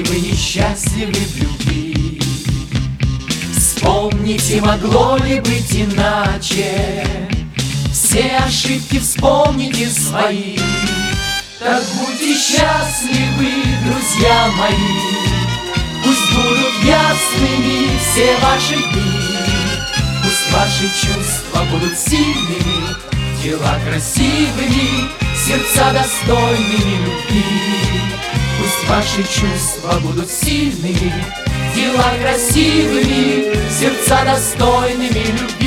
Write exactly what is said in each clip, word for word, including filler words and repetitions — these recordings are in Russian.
вы несчастливы в любви. Вспомните, могло ли быть иначе. Все ошибки вспомните свои. Так будьте счастливы, друзья мои. Пусть будут ясными все ваши дни. Пусть ваши чувства будут сильными, дела красивыми, сердца достойными любви. Пусть ваши чувства будут сильными, дела красивыми, сердца достойными любви.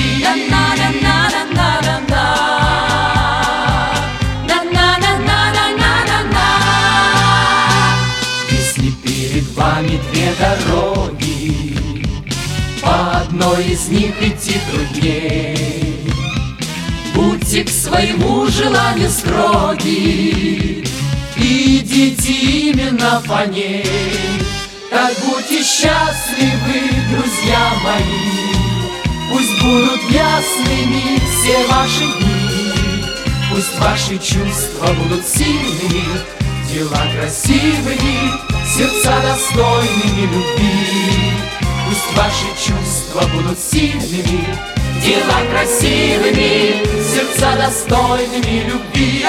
Если перед вами две дороги, по одной из них идти трудней, будьте к своему желанию строги, идите именно по ней. Так будьте счастливы, друзья мои. Пусть будут ясными все ваши дни. Пусть ваши чувства будут сильными, дела красивыми, сердца достойными любви. Пусть ваши чувства будут сильными, дела красивыми, сердца достойными любви.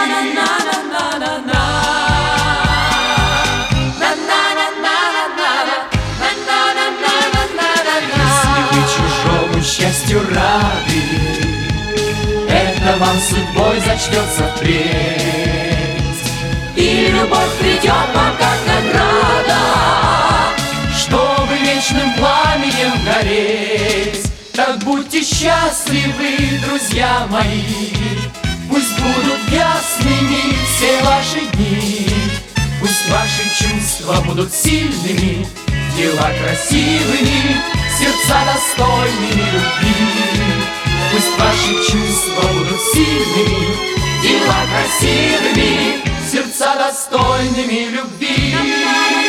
Если вы чужому счастью рады, это вам судьбой зачтется впредь, и любовь придет вам как награда, чтобы вечным пламенем гореть. Так будьте счастливы, друзья мои. Пусть будут ясными все ваши дни. Пусть ваши чувства будут сильными, дела красивыми, сердца достойными любви. Пусть ваши чувства будут сильными, дела красивыми, сердца достойными любви.